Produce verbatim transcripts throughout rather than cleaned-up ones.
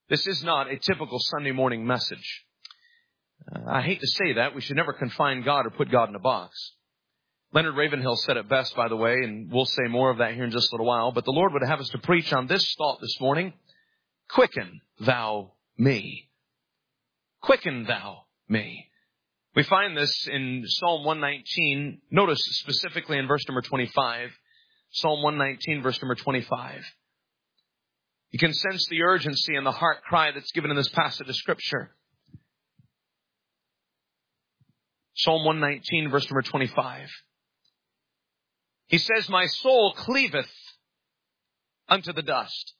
This is not a typical Sunday morning message. Uh, I hate to say that. We should never confine God or put God in a box. Leonard Ravenhill said it best, by the way, and we'll say more of that here in just a little while. But the Lord would have us to preach on this thought this morning. Quicken thou me. Quicken thou me. We find this in Psalm one nineteen. Notice specifically in verse number twenty-five. Psalm one nineteen, verse number twenty-five. You can sense the urgency and the heart cry that's given in this passage of Scripture. Psalm one nineteen, verse number twenty-five. He says, my soul cleaveth unto the dust.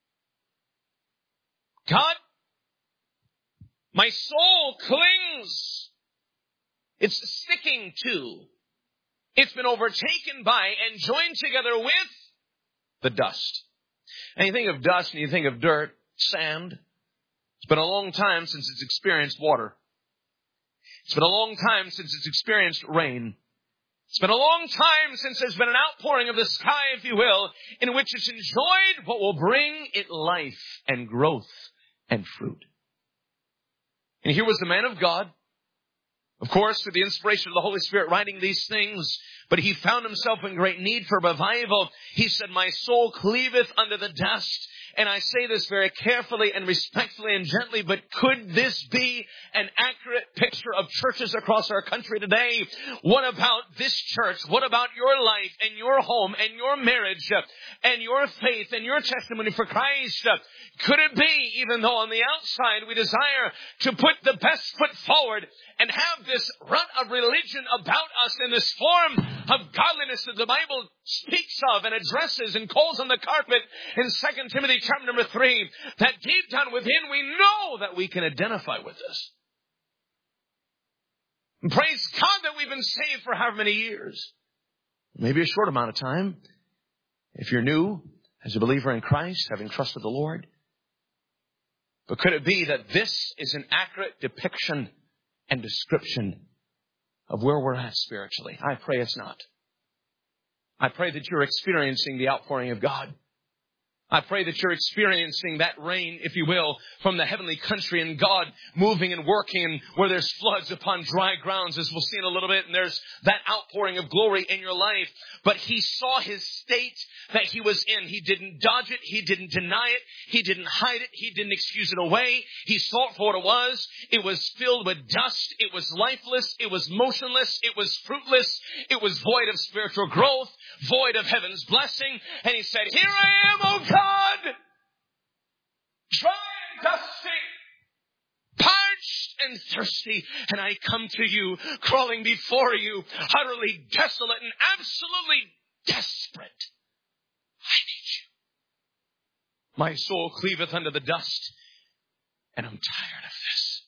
God, my soul clings. It's sticking to. It's been overtaken by and joined together with the dust. And you think of dust and you think of dirt, sand. It's been a long time since it's experienced water. It's been a long time since it's experienced rain. It's been a long time since there's been an outpouring of the sky, if you will, in which it's enjoyed what will bring it life and growth and fruit. And here was the man of God, of course, through the inspiration of the Holy Spirit writing these things, but he found himself in great need for revival. He said, my soul cleaveth unto the dust. And I say this very carefully and respectfully and gently, but could this be an accurate picture of churches across our country today? What about this church? What about your life and your home and your marriage and your faith and your testimony for Christ? Could it be, even though on the outside we desire to put the best foot forward and have this rut of religion about us in this form of godliness that the Bible speaks of and addresses and calls on the carpet in Second Timothy chapter number three, that deep down within we know that we can identify with this. And praise God that we've been saved for however many years. Maybe a short amount of time. If you're new as a believer in Christ, having trusted the Lord. But could it be that this is an accurate depiction and description of where we're at spiritually? I pray it's not. I pray that you're experiencing the outpouring of God. I pray that you're experiencing that rain, if you will, from the heavenly country and God moving and working where there's floods upon dry grounds, as we'll see in a little bit. And there's that outpouring of glory in your life. But he saw his state that he was in. He didn't dodge it. He didn't deny it. He didn't hide it. He didn't excuse it away. He saw it for what it was. It was filled with dust. It was lifeless. It was motionless. It was fruitless. It was void of spiritual growth, void of heaven's blessing. And he said, here I am, O God. God, dry and dusty, parched and thirsty, and I come to you, crawling before you, utterly desolate and absolutely desperate. I need you. My soul cleaveth unto the dust, and I'm tired of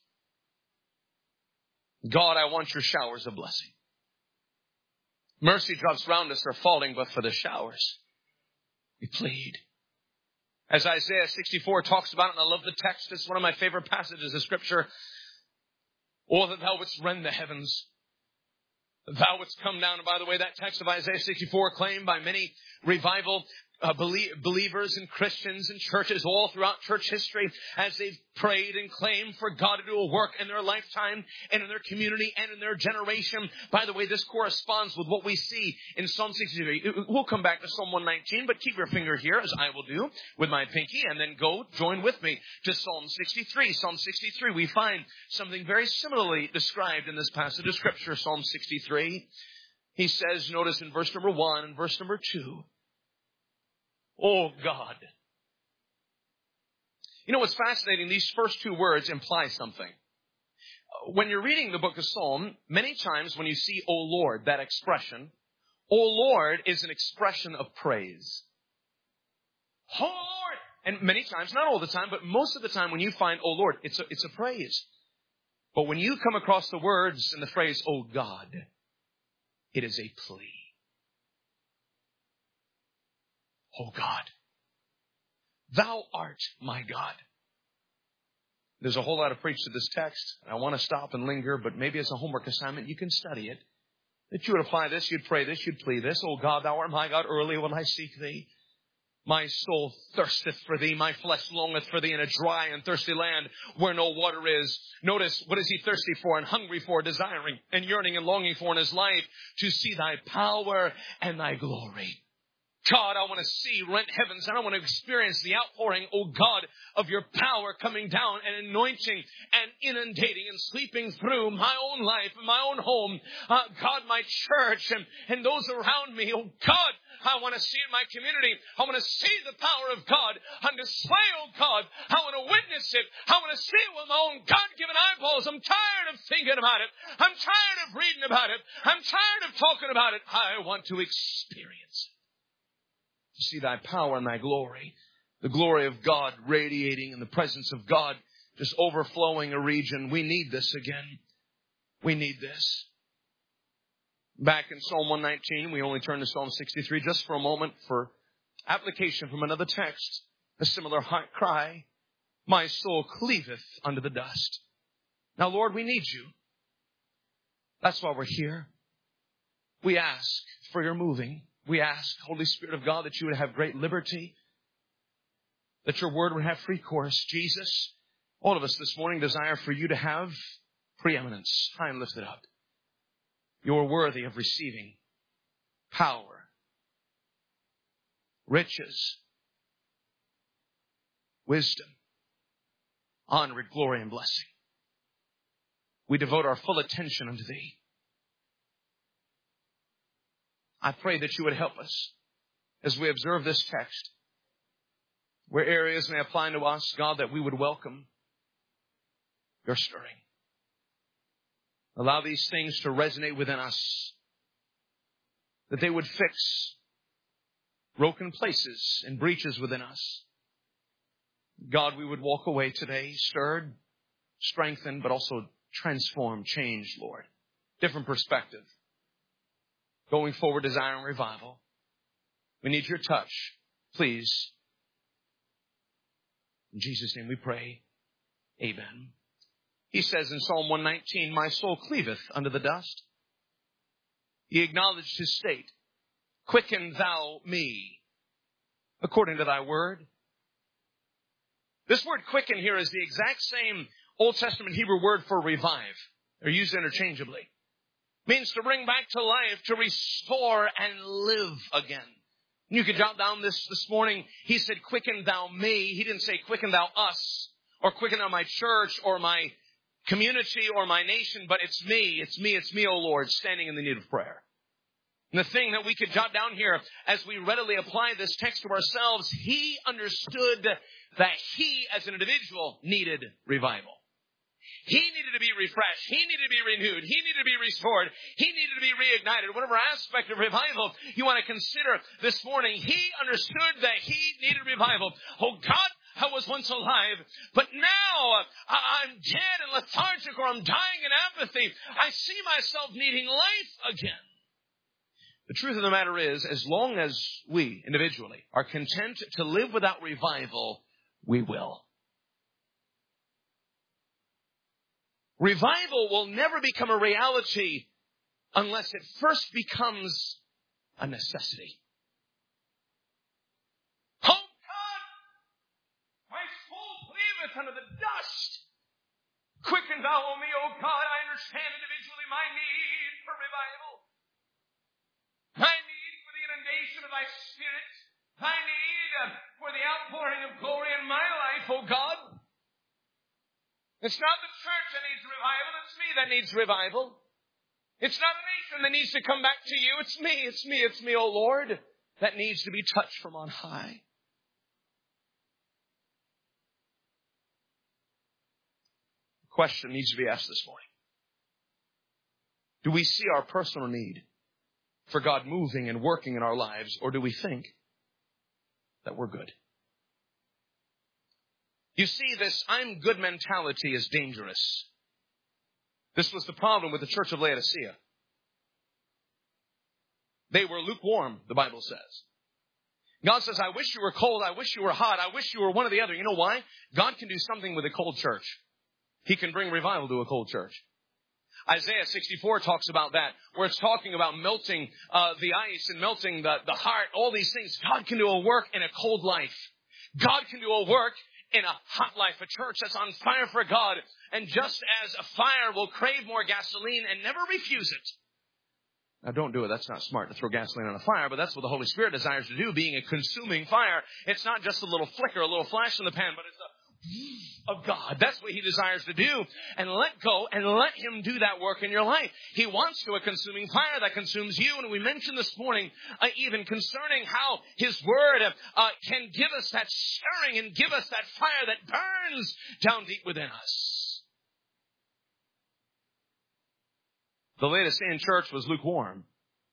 this. God, I want your showers of blessing. Mercy drops round us are falling, but for the showers, we plead. As Isaiah sixty-four talks about it, and I love the text. It's one of my favorite passages of Scripture. Oh, that thou wouldst rend the heavens. That thou wouldst come down. And by the way, that text of Isaiah sixty-four claimed by many revival uh, belie- believers and Christians and churches all throughout church history as they've prayed and claimed for God to do a work in their lifetime and in their community and in their generation. By the way, this corresponds with what we see in Psalm sixty-three. We'll come back to Psalm one nineteen, but keep your finger here, as I will do with my pinky, and then go join with me to Psalm sixty-three. Psalm sixty-three, we find something very similarly described in this passage of Scripture, Psalm sixty-three. He says, notice in verse number one and verse number two, oh God. You know what's fascinating? These first two words imply something. When you're reading the book of Psalm, many times when you see, O Lord, that expression, O Lord is an expression of praise. Oh Lord! And many times, not all the time, but most of the time when you find, O Lord, it's a, it's a praise. But when you come across the words and the phrase, O God, it is a plea. O God, thou art my God. There's a whole lot of preach to this text. I want to stop and linger, but maybe as a homework assignment, you can study it. That you would apply this, you'd pray this, you'd plead this. Oh God, thou art my God, early will I seek thee. My soul thirsteth for thee. My flesh longeth for thee in a dry and thirsty land where no water is. Notice, what is he thirsty for and hungry for, desiring and yearning and longing for in his life? To see thy power and thy glory. God, I want to see rent heavens, and I want to experience the outpouring, oh God, of your power coming down and anointing and inundating and sweeping through my own life and my own home. Uh, God, my church and, and those around me. Oh God, I want to see in my community. I want to see the power of God on display, oh God. I want to witness it. I want to see it with my own God-given eyeballs. I'm tired of thinking about it. I'm tired of reading about it. I'm tired of talking about it. I want to experience it. See thy power and thy glory. The glory of God radiating in the presence of God, just overflowing a region. We need this again. We need this. Back in Psalm one nineteen, we only turn to Psalm sixty-three just for a moment for application from another text. A similar heart cry. My soul cleaveth unto the dust. Now, Lord, we need you. That's why we're here. We ask for your moving. We ask, Holy Spirit of God, that you would have great liberty, that your word would have free course. Jesus, all of us this morning desire for you to have preeminence, high and lifted up. You're worthy of receiving power, riches, wisdom, honor, glory, and blessing. We devote our full attention unto thee. I pray that you would help us as we observe this text, where areas may apply to us, God, that we would welcome your stirring. Allow these things to resonate within us, that they would fix broken places and breaches within us. God, we would walk away today stirred, strengthened, but also transformed, changed, Lord. Different perspective. Going forward, desiring revival. We need your touch. Please. In Jesus' name we pray. Amen. He says in Psalm one nineteen, my soul cleaveth unto the dust. He acknowledged his state. Quicken thou me according to thy word. This word quicken here is the exact same Old Testament Hebrew word for revive. They're used interchangeably. Means to bring back to life, to restore and live again. You could jot down this this morning. He said, quicken thou me. He didn't say, quicken thou us, or quicken thou my church, or my community, or my nation, but it's me, it's me, it's me, O Lord, standing in the need of prayer. And the thing that we could jot down here, as we readily apply this text to ourselves, he understood that he, as an individual, needed revival. He needed to be refreshed. He needed to be renewed. He needed to be restored. He needed to be reignited. Whatever aspect of revival you want to consider this morning, he understood that he needed revival. Oh God, I was once alive, but now I'm dead and lethargic, or I'm dying in apathy. I see myself needing life again. The truth of the matter is, as long as we individually are content to live without revival, we will. Revival will never become a reality unless it first becomes a necessity. Oh God, my soul cleaveth unto the dust. Quicken thou me, O God. I understand individually my need for revival. My need for the inundation of thy Spirit. My need for the outpouring of glory in my life, O God. It's not the church that needs revival. It's me that needs revival. It's not the nation that needs to come back to you. It's me, it's me, it's me, O Lord, that needs to be touched from on high. The question needs to be asked this morning. Do we see our personal need for God moving and working in our lives, or do we think that we're good? You see, this I'm good mentality is dangerous. This was the problem with the church of Laodicea. They were lukewarm, the Bible says. God says, I wish you were cold. I wish you were hot. I wish you were one or the other. You know why? God can do something with a cold church. He can bring revival to a cold church. Isaiah sixty-four talks about that, where it's talking about melting uh, the ice and melting the, the heart, all these things. God can do a work in a cold life. God can do a work in a hot life, a church that's on fire for God. And just as a fire will crave more gasoline and never refuse it. Now, don't do it. That's not smart to throw gasoline on a fire, but that's what the Holy Spirit desires to do, being a consuming fire. It's not just a little flicker, a little flash in the pan, but it's a of God. That's what He desires to do. And let go and let Him do that work in your life. He wants to a consuming fire that consumes you. And we mentioned this morning, uh, even concerning how His Word uh, can give us that stirring and give us that fire that burns down deep within us. The Laodicean church was lukewarm.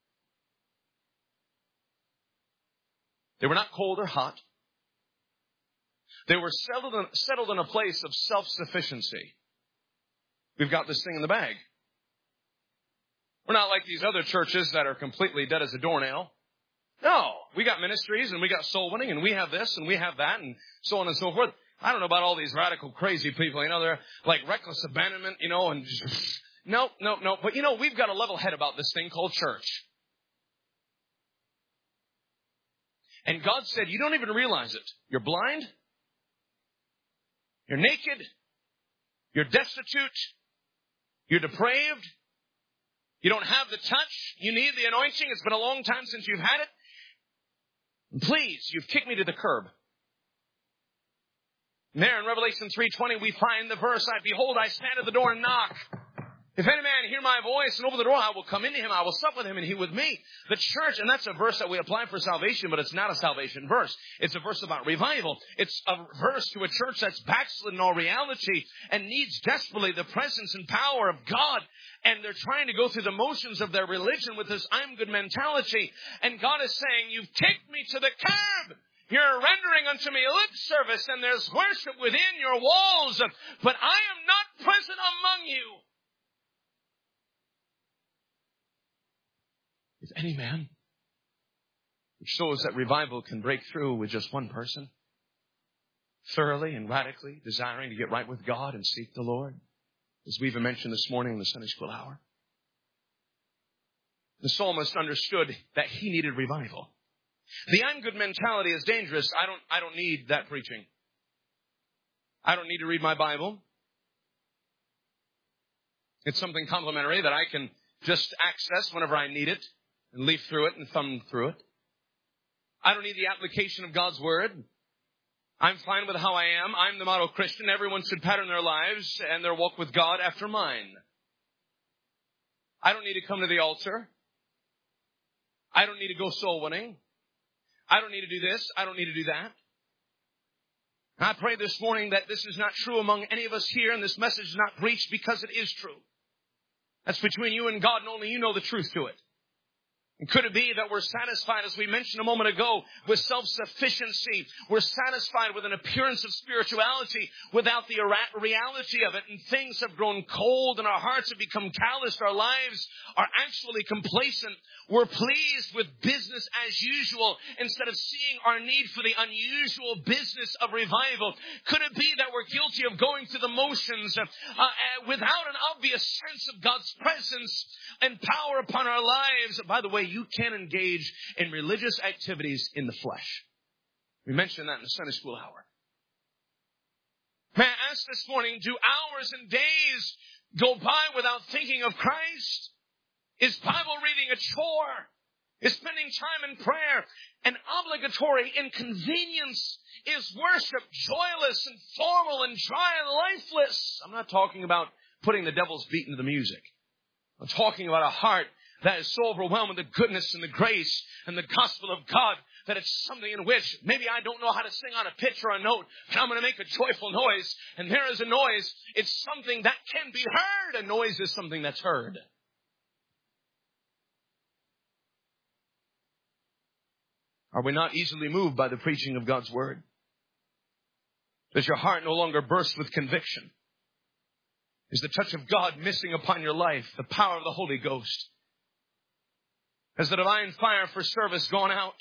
They were not cold or hot. They were settled in, settled in a place of self-sufficiency. We've got this thing in the bag. We're not like these other churches that are completely dead as a doornail. No, we got ministries and we got soul winning and we have this and we have that and so on and so forth. I don't know about all these radical crazy people, you know, they're like reckless abandonment, you know, and just, no, no, no. But you know, we've got a level head about this thing called church. And God said, you don't even realize it. You're blind. You're naked. You're destitute. You're depraved. You don't have the touch. You need the anointing. It's been a long time since you've had it. And please, you've kicked me to the curb. And there in Revelation three twenty, we find the verse, I behold, I stand at the door and knock. If any man hear my voice and open the door, I will come into him. I will sup with him and he with me. The church, and that's a verse that we apply for salvation, but it's not a salvation verse. It's a verse about revival. It's a verse to a church that's backslid in all reality and needs desperately the presence and power of God. And they're trying to go through the motions of their religion with this I'm good mentality. And God is saying, you've kicked me to the curb. You're rendering unto me lip service and there's worship within your walls. But I am not present among you. If any man, which shows that revival can break through with just one person, thoroughly and radically desiring to get right with God and seek the Lord, as we even mentioned this morning in the Sunday school hour. The psalmist understood that he needed revival. The I'm good mentality is dangerous. I don't, I don't need that preaching. I don't need to read my Bible. It's something complimentary that I can just access whenever I need it. And leaf through it and thumb through it. I don't need the application of God's Word. I'm fine with how I am. I'm the model Christian. Everyone should pattern their lives and their walk with God after mine. I don't need to come to the altar. I don't need to go soul winning. I don't need to do this. I don't need to do that. And I pray this morning that this is not true among any of us here and this message is not preached because it is true. That's between you and God and only you know the truth to it. And could it be that we're satisfied, as we mentioned a moment ago, with self-sufficiency? We're satisfied with an appearance of spirituality without the reality of it. And things have grown cold and our hearts have become calloused. Our lives are actually complacent. We're pleased with business as usual instead of seeing our need for the unusual business of revival. Could it be that we're guilty of going through the motions uh, uh, without an obvious sense of God's presence and power upon our lives? By the way, you can engage in religious activities in the flesh. We mentioned that in the Sunday school hour. May I ask this morning, do hours and days go by without thinking of Christ? Is Bible reading a chore? Is spending time in prayer an obligatory inconvenience? Is worship joyless and formal and dry and lifeless? I'm not talking about putting the devil's beat into the music. I'm talking about a heart that is so overwhelmed with the goodness and the grace and the gospel of God that it's something in which maybe I don't know how to sing on a pitch or a note, but I'm going to make a joyful noise. And there is a noise. It's something that can be heard. A noise is something that's heard. Are we not easily moved by the preaching of God's Word? Does your heart no longer burst with conviction? Is the touch of God missing upon your life, the power of the Holy Ghost? Has the divine fire for service gone out?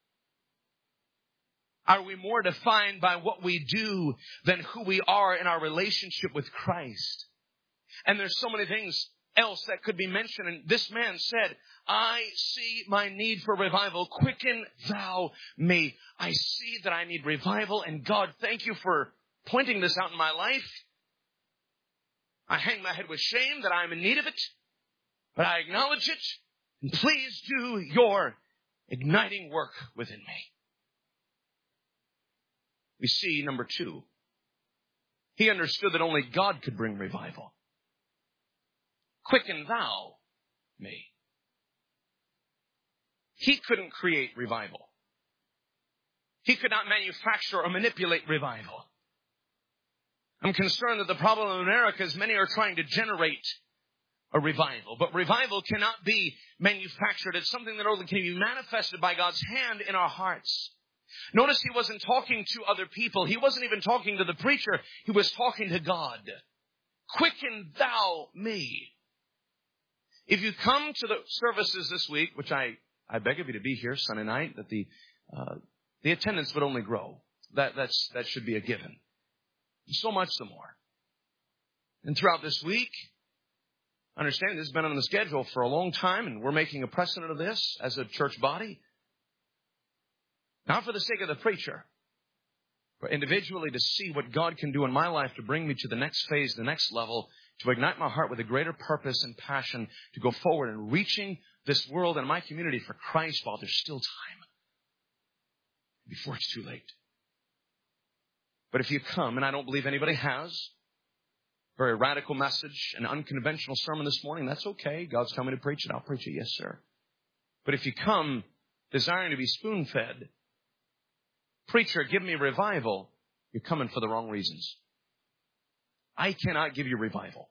Are we more defined by what we do than who we are in our relationship with Christ? And there's so many things else that could be mentioned. And this man said, I see my need for revival. Quicken thou me. I see that I need revival. And God, thank you for pointing this out in my life. I hang my head with shame that I'm in need of it, but I acknowledge it. And please do your igniting work within me. We see number two. He understood that only God could bring revival. Quicken thou me. He couldn't create revival. He could not manufacture or manipulate revival. I'm concerned that the problem in America is many are trying to generate a revival. But revival cannot be manufactured. It's something that only can be manifested by God's hand in our hearts. Notice he wasn't talking to other people. He wasn't even talking to the preacher. He was talking to God. Quicken thou me. If you come to the services this week, which I, I beg of you to be here Sunday night, that the uh, the attendance would only grow. That that's that should be a given. So much the more. And throughout this week, understand this has been on the schedule for a long time, and we're making a precedent of this as a church body. Not for the sake of the preacher, but individually to see what God can do in my life to bring me to the next phase, the next level, to ignite my heart with a greater purpose and passion to go forward and reaching this world and my community for Christ while there's still time. Before it's too late. But if you come, and I don't believe anybody has, very radical message, an unconventional sermon this morning, that's okay. God's telling me to preach it. I'll preach it. Yes, sir. But if you come desiring to be spoon-fed, preacher, give me revival, you're coming for the wrong reasons. I cannot give you revival.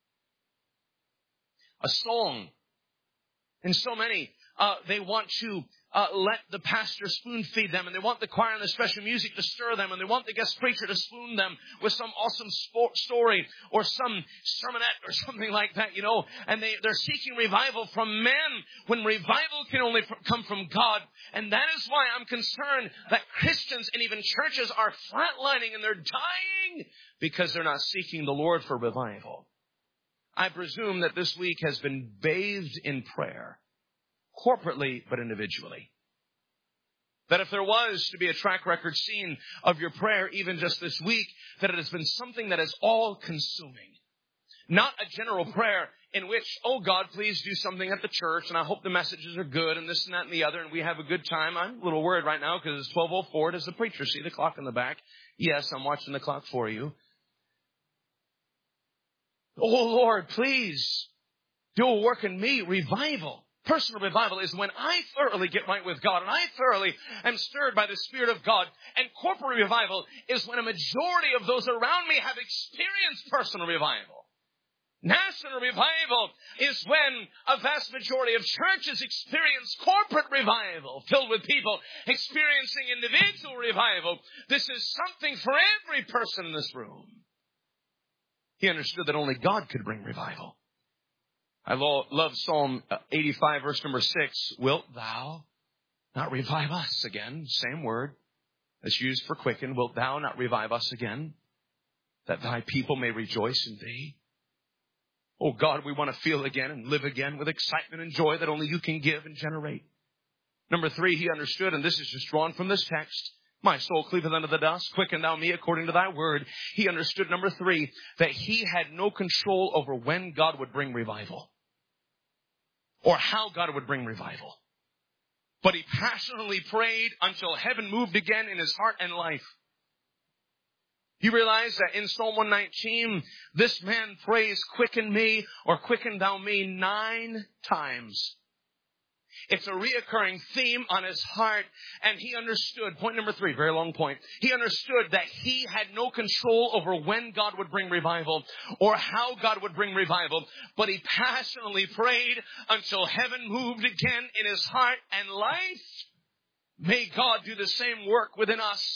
A song. And so many, uh, they want to uh, let the pastor spoon feed them, and they want the choir and the special music to stir them, and they want the guest preacher to spoon them with some awesome sport story or some sermonette or something like that, you know, and they, they're seeking revival from men when revival can only come from God. And that is why I'm concerned that Christians and even churches are flatlining and they're dying because they're not seeking the Lord for revival. I presume that this week has been bathed in prayer. Corporately, but individually. That if there was to be a track record seen of your prayer even just this week, that it has been something that is all-consuming. Not a general prayer in which, oh God, please do something at the church, and I hope the messages are good, and this and that and the other, and we have a good time. I'm a little worried right now because it's twelve oh four. Does the preacher see the clock in the back? Yes, I'm watching the clock for you. Oh Lord, please do a work in me, revival. Personal revival is when I thoroughly get right with God and I thoroughly am stirred by the Spirit of God. And corporate revival is when a majority of those around me have experienced personal revival. National revival is when a vast majority of churches experience corporate revival, filled with people experiencing individual revival. This is something for every person in this room. He understood that only God could bring revival. I love Psalm eighty-five, verse number six. Wilt thou not revive us again? Same word that's used for quicken. Wilt thou not revive us again, that thy people may rejoice in thee? Oh God, we want to feel again and live again with excitement and joy that only you can give and generate. Number three, he understood, and this is just drawn from this text. My soul cleaveth unto the dust, quicken thou me according to thy word. He understood, number three, that he had no control over when God would bring revival. Or how God would bring revival. But he passionately prayed until heaven moved again in his heart and life. You realize that in Psalm one nineteen, this man prays, quicken me or quicken thou me nine times. It's a reoccurring theme on his heart, and he understood, point number three, very long point, he understood that he had no control over when God would bring revival or how God would bring revival, but he passionately prayed until heaven moved again in his heart and life. May God do the same work within us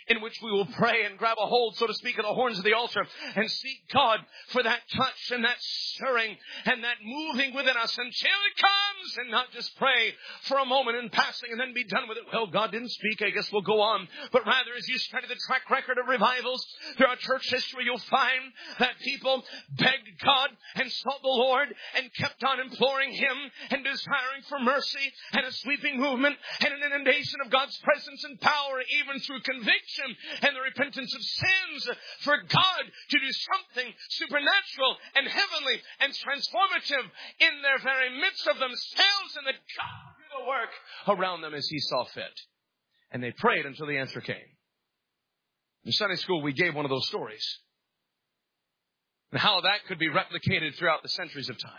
in which we will pray and grab a hold, so to speak, of the horns of the altar and seek God for that touch and that stirring and that moving within us until it comes, and not just pray for a moment in passing and then be done with it. Well, God didn't speak, I guess we'll go on. But rather, as you study the track record of revivals throughout church history, you'll find that people begged God and sought the Lord and kept on imploring Him and desiring for mercy and a sweeping movement and an inundation of God's presence and power, even through conviction and the repentance of sins, for God to do something supernatural and heavenly and transformative in their very midst of themselves, and that God would do the work around them as He saw fit. And they prayed until the answer came. In Sunday school, we gave one of those stories, and how that could be replicated throughout the centuries of time.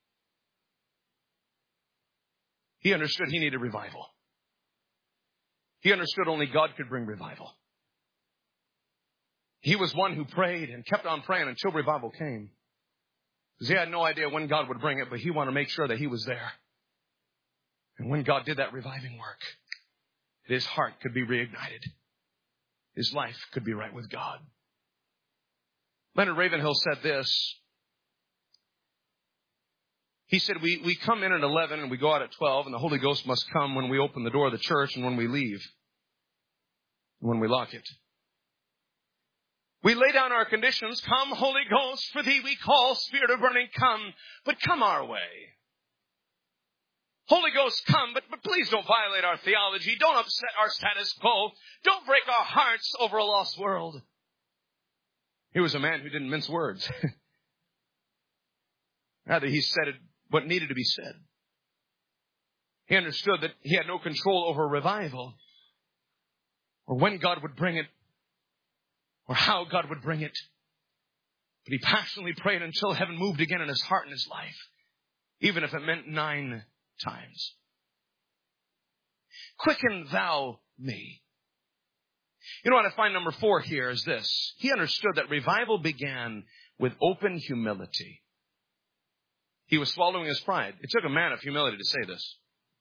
He understood he needed revival. He understood only God could bring revival. He was one who prayed and kept on praying until revival came. Because he had no idea when God would bring it, but he wanted to make sure that he was there. And when God did that reviving work, his heart could be reignited. His life could be right with God. Leonard Ravenhill said this. He said, we, we come in at eleven and we go out at twelve, and the Holy Ghost must come when we open the door of the church and when we leave, when we lock it. We lay down our conditions. Come, Holy Ghost, for thee we call. Spirit of burning, come, but come our way. Holy Ghost, come, but, but please don't violate our theology. Don't upset our status quo. Don't break our hearts over a lost world. He was a man who didn't mince words. Rather, he said it, what needed to be said. He understood that he had no control over revival, or when God would bring it, or how God would bring it. But he passionately prayed until heaven moved again in his heart and his life, even if it meant nine times. Quicken thou me. You know what I find number four here is this. He understood that revival began with open humility. He was swallowing his pride. It took a man of humility to say this.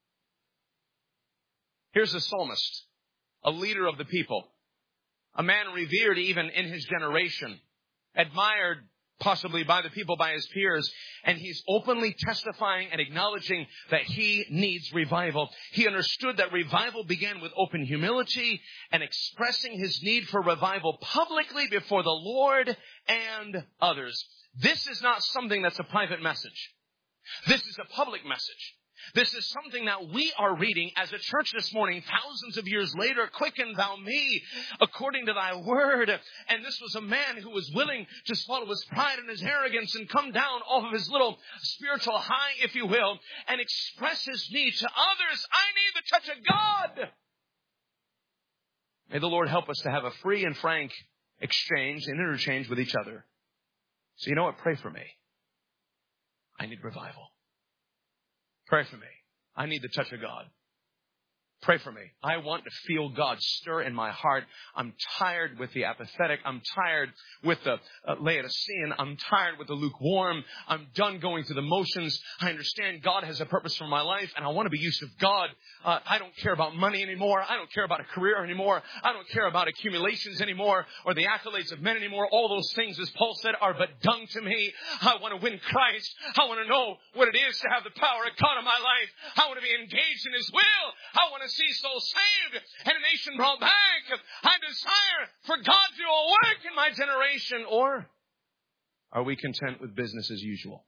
Here's the psalmist, a leader of the people, a man revered even in his generation, admired possibly by the people, by his peers, and he's openly testifying and acknowledging that he needs revival. He understood that revival began with open humility and expressing his need for revival publicly before the Lord and others. This is not something that's a private message. This is a public message. This is something that we are reading as a church this morning, thousands of years later. Quicken thou me according to thy word. And this was a man who was willing to swallow his pride and his arrogance and come down off of his little spiritual high, if you will, and express his need to others. I need the touch of God. May the Lord help us to have a free and frank exchange and interchange with each other. So you know what? Pray for me. I need revival. Pray for me. I need the touch of God. Pray for me. I want to feel God stir in my heart. I'm tired with the apathetic. I'm tired with the uh, Laodicean. I'm tired with the lukewarm. I'm done going through the motions. I understand God has a purpose for my life, and I want to be used of God. Uh, I don't care about money anymore. I don't care about a career anymore. I don't care about accumulations anymore or the accolades of men anymore. All those things, as Paul said, are but dung to me. I want to win Christ. I want to know what it is to have the power of God in my life. I want to be engaged in His will. I want to see souls saved and a nation brought back. I desire for God to do a work in my generation. Or are we content with business as usual?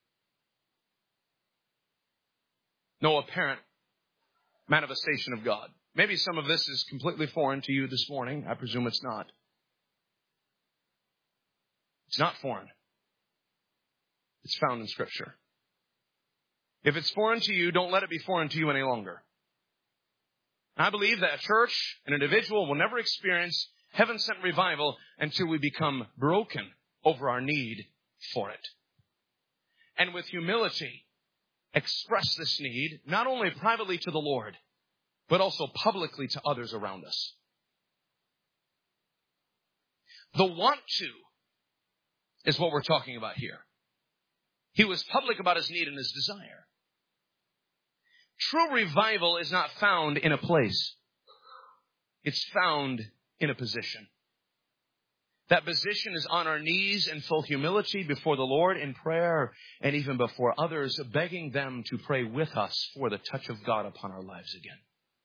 No apparent manifestation of God. Maybe some of this is completely foreign to you this morning. I presume it's not. It's not foreign. It's found in Scripture. If it's foreign to you, don't let it be foreign to you any longer. I believe that a church, an individual, will never experience heaven-sent revival until we become broken over our need for it. And with humility, express this need, not only privately to the Lord, but also publicly to others around us. The want to is what we're talking about here. He was public about his need and his desire. True revival is not found in a place. It's found in a position. That position is on our knees in full humility before the Lord in prayer and even before others, begging them to pray with us for the touch of God upon our lives again.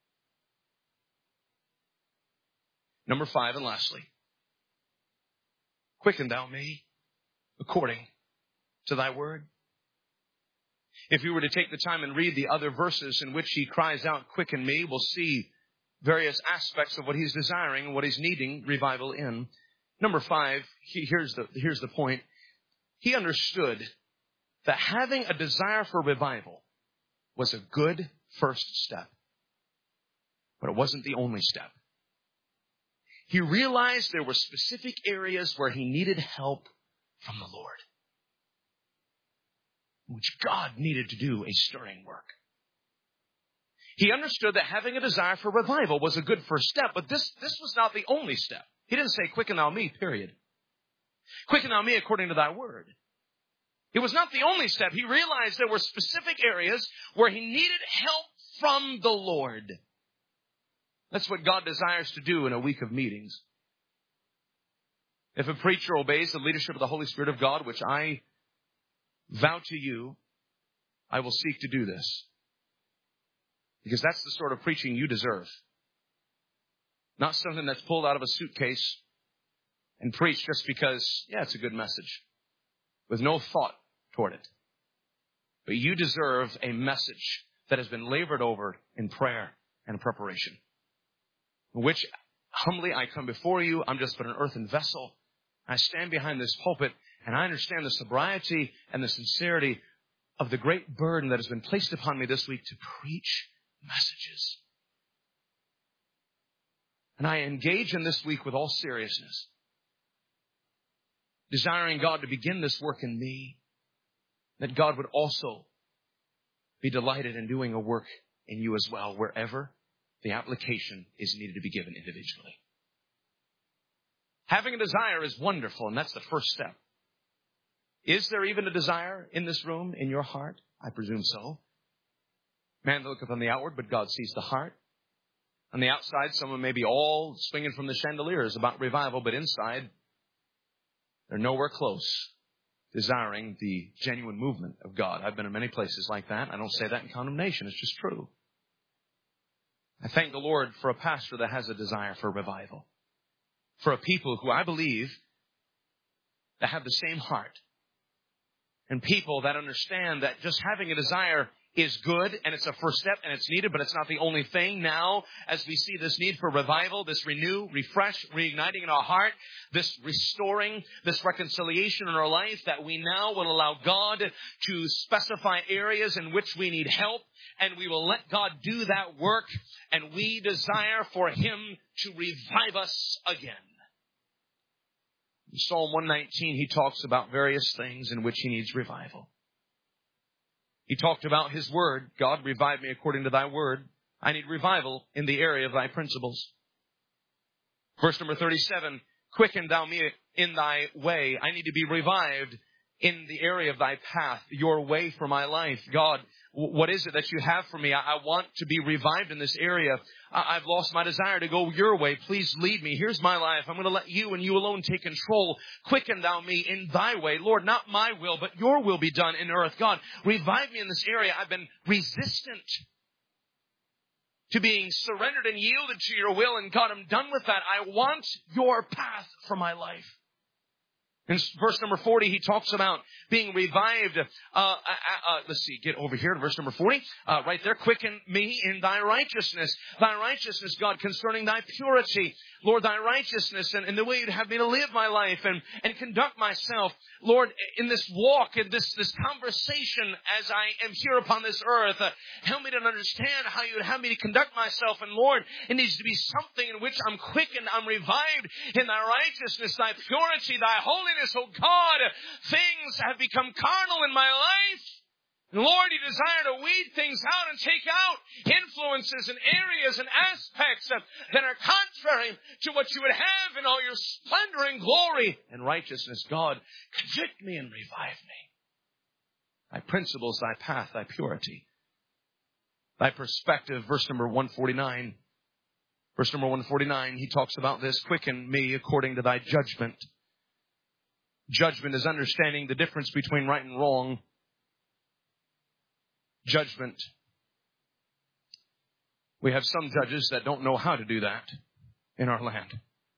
Number five, and lastly, quicken thou me according to thy word. If you were to take the time and read the other verses in which he cries out, quicken me, we'll see various aspects of what he's desiring and what he's needing revival in. Number five, he, here's the, here's the point. He understood that having a desire for revival was a good first step, but it wasn't the only step. He realized there were specific areas where he needed help from the Lord, which God needed to do a stirring work. He understood that having a desire for revival was a good first step, but this, this was not the only step. He didn't say, quicken thou me, period. Quicken thou me according to thy word. It was not the only step. He realized there were specific areas where he needed help from the Lord. That's what God desires to do in a week of meetings. If a preacher obeys the leadership of the Holy Spirit of God, which I vow to you, I will seek to do this. Because that's the sort of preaching you deserve. Not something that's pulled out of a suitcase and preached just because, yeah, it's a good message, with no thought toward it. But you deserve a message that has been labored over in prayer and preparation, in which humbly I come before you. I'm just but an earthen vessel. I stand behind this pulpit, and I understand the sobriety and the sincerity of the great burden that has been placed upon me this week to preach messages. And I engage in this week with all seriousness, desiring God to begin this work in me, that God would also be delighted in doing a work in you as well, wherever the application is needed to be given individually. Having a desire is wonderful, and that's the first step. Is there even a desire in this room, in your heart? I presume so. Man looketh on the outward, but God sees the heart. On the outside, someone may be all swinging from the chandeliers about revival, but inside, they're nowhere close, desiring the genuine movement of God. I've been in many places like that. I don't say that in condemnation. It's just true. I thank the Lord for a pastor that has a desire for revival, for a people who I believe that have the same heart, and people that understand that just having a desire is good, and it's a first step, and it's needed, but it's not the only thing. Now, as we see this need for revival, this renew, refresh, reigniting in our heart, this restoring, this reconciliation in our life, that we now will allow God to specify areas in which we need help, and we will let God do that work, and we desire for Him to revive us again. In Psalm one nineteen, he talks about various things in which he needs revival. He talked about his word. God, revive me according to thy word. I need revival in the area of thy principles. Verse number thirty-seven, quicken thou me in thy way. I need to be revived in the area of thy path, your way for my life. God, what is it that you have for me? I want to be revived in this area. I've lost my desire to go your way. Please lead me. Here's my life. I'm going to let you and you alone take control. Quicken thou me in thy way. Lord, not my will, but your will be done in earth. God, revive me in this area. I've been resistant to being surrendered and yielded to your will. And God, I'm done with that. I want your path for my life. In verse number forty, he talks about being revived. Uh, uh, uh, let's see, get over here to verse number forty. Uh, right there, quicken me in thy righteousness. Thy righteousness, God, concerning thy purity. Lord, thy righteousness and, and the way you'd have me to live my life and, and conduct myself. Lord, in this walk, in this, this conversation as I am here upon this earth, uh, help me to understand how you would have me to conduct myself. And Lord, it needs to be something in which I'm quickened, I'm revived in thy righteousness, thy purity, thy holiness. Oh God, things have become carnal in my life. And Lord, you desire to weed things out and take out influences and areas and aspects that are contrary to what you would have in all your splendor and glory and righteousness. God, convict me and revive me. Thy principles, thy path, thy purity, thy perspective. Verse number one forty-nine. Verse number one forty-nine, he talks about this. Quicken me according to thy judgment. Judgment is understanding the difference between right and wrong. Judgment. We have some judges that don't know how to do that in our land.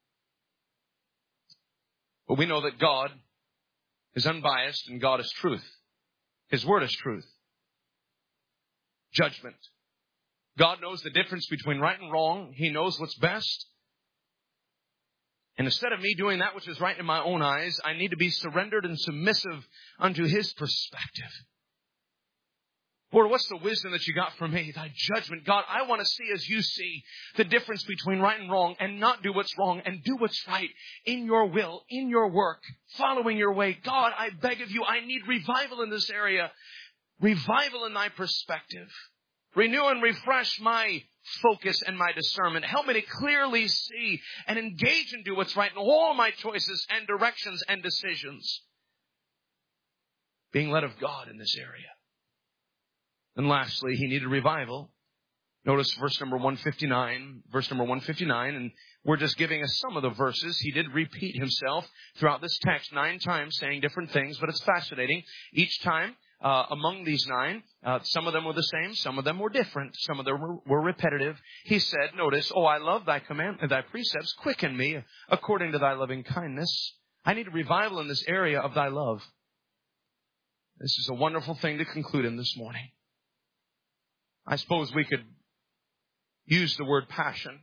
But we know that God is unbiased and God is truth. His word is truth. Judgment. God knows the difference between right and wrong. He knows what's best. And instead of me doing that which is right in my own eyes, I need to be surrendered and submissive unto His perspective. Lord, what's the wisdom that you got for me? Thy judgment. God, I want to see as you see the difference between right and wrong and not do what's wrong and do what's right in your will, in your work, following your way. God, I beg of you, I need revival in this area. Revival in thy perspective. Renew and refresh my focus and my discernment. Help me to clearly see and engage and do what's right in all my choices and directions and decisions. Being led of God in this area. And lastly, he needed revival. Notice verse number one fifty-nine, verse number one fifty-nine, and we're just giving us some of the verses. He did repeat himself throughout this text nine times, saying different things, but it's fascinating. Each time, uh, among these nine, uh, some of them were the same, some of them were different, some of them were, were repetitive. He said, notice, oh, I love thy command, thy precepts, quicken me according to thy loving kindness. I need a revival in this area of thy love. This is a wonderful thing to conclude in this morning. I suppose we could use the word passion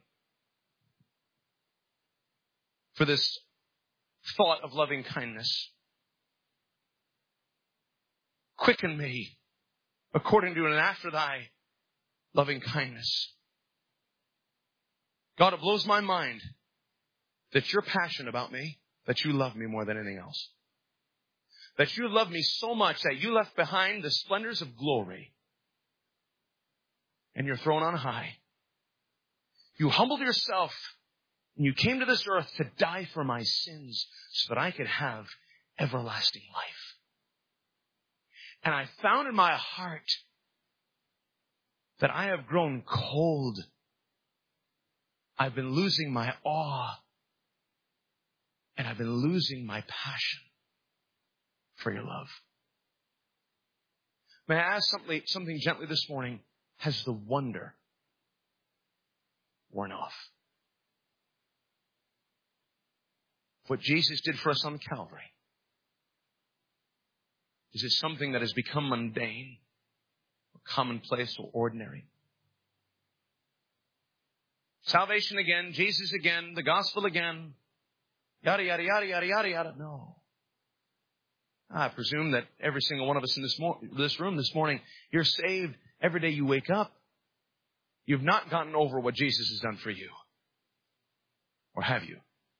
for this thought of loving kindness. Quicken me according to and after thy loving kindness. God, it blows my mind that you're passionate about me, that you love me more than anything else. That you love me so much that you left behind the splendors of glory and you're thrown on high. You humbled yourself and you came to this earth to die for my sins so that I could have everlasting life. And I found in my heart that I have grown cold. I've been losing my awe. And I've been losing my passion for your love. May I ask something, something gently this morning? Has the wonder worn off? What Jesus did for us on Calvary. Is it something that has become mundane, or commonplace, or ordinary? Salvation again, Jesus again, the gospel again, yada, yada, yada, yada, yada, yada. No. I presume that every single one of us in this, mo- this room this morning, you're saved every day you wake up. You've not gotten over what Jesus has done for you. Or have you?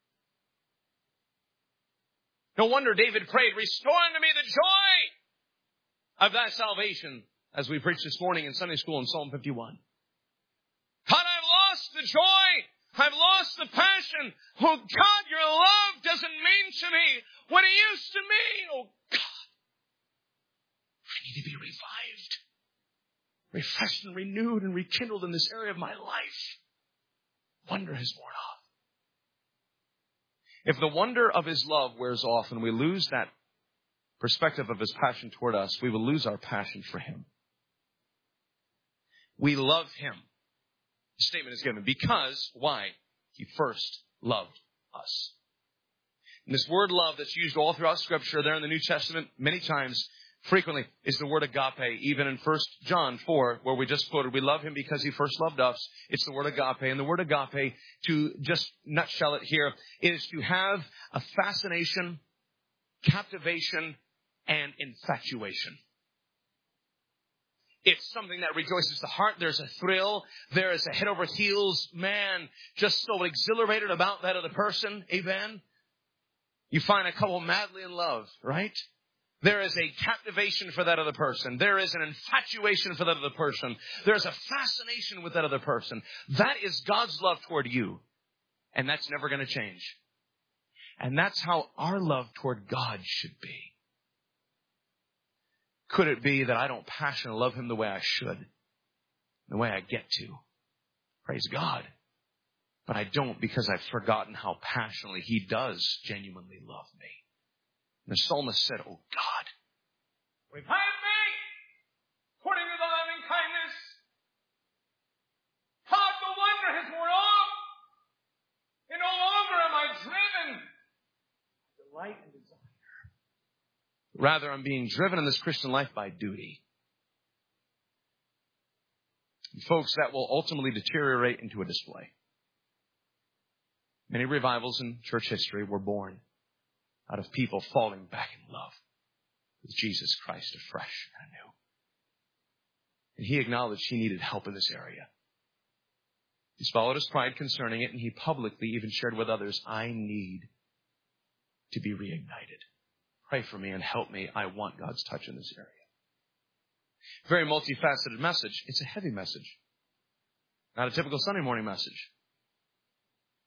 No wonder David prayed, restore unto me the joy of thy salvation, as we preached this morning in Sunday school in Psalm fifty-one. God, I've lost the joy. I've lost the passion. Oh God, your love doesn't mean to me what it used to mean. Oh God, I need to be revived, refreshed and renewed and rekindled in this area of my life. Wonder has worn off. If the wonder of his love wears off and we lose that perspective of his passion toward us, we will lose our passion for him. We love him. The statement is given because, why? He first loved us. And this word love that's used all throughout Scripture, there in the New Testament, many times, frequently, is the word agape. Even in First John four, where we just quoted, we love him because he first loved us. It's the word agape. And the word agape, to just nutshell it here, is to have a fascination, captivation, and infatuation. It's something that rejoices the heart. There's a thrill. There is a head over heels. Man, just so exhilarated about that other person. Amen. You find a couple madly in love, right? There is a captivation for that other person. There is an infatuation for that other person. There's a fascination with that other person. That is God's love toward you. And that's never going to change. And that's how our love toward God should be. Could it be that I don't passionately love him the way I should? The way I get to? Praise God. But I don't because I've forgotten how passionately He does genuinely love me. And the psalmist said, oh God, revive me according to the loving kindness. God, the wonder has worn off. And no longer am I driven by delight and desire. Rather, I'm being driven in this Christian life by duty. And folks, that will ultimately deteriorate into a display. Many revivals in church history were born out of people falling back in love with Jesus Christ afresh and anew. And he acknowledged he needed help in this area. He swallowed his pride concerning it, and he publicly even shared with others, I need to be reignited. Pray for me and help me. I want God's touch in this area. Very multifaceted message. It's a heavy message. Not a typical Sunday morning message.